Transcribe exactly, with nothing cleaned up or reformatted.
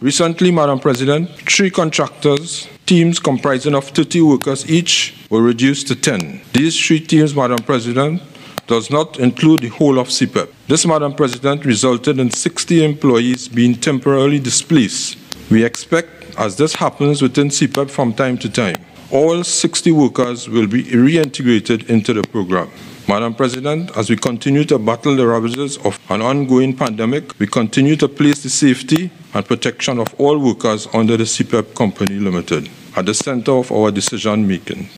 Recently, Madam President, three contractors, teams comprising of thirty workers each, were reduced to ten. These three teams, Madam President, does not include the whole of C P E P. This, Madam President, resulted in sixty employees being temporarily displaced. We expect, as this happens within C P E P from time to time, all sixty workers will be reintegrated into the program. Madam President, as we continue to battle the ravages of an ongoing pandemic, we continue to place the safety and protection of all workers under the C P E P Company Limited at the center of our decision making.